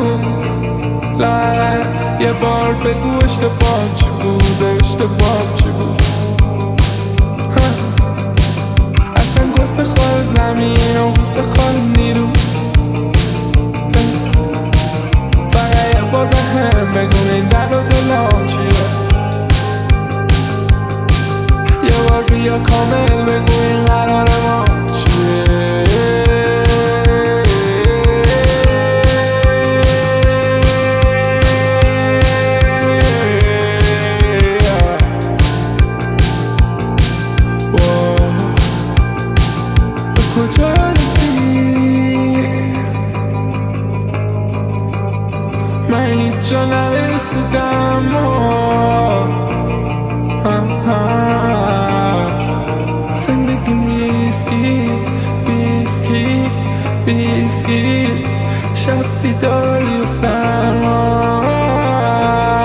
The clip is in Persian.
لااقل یه بار بگو اشتباهم چی بود، اشتباهم چی بود. اصلا گسته خود زمین و گسته خود نیرو. فقط یه بار به هم بگو این در و دلام چیه. یه بار بیا کامل بگو این قرار ما چیه. کجا رسید من هیچ جا نرسیدم. زندگیم ریسکی ریسکی ریسکی، شب بیداری و سرما.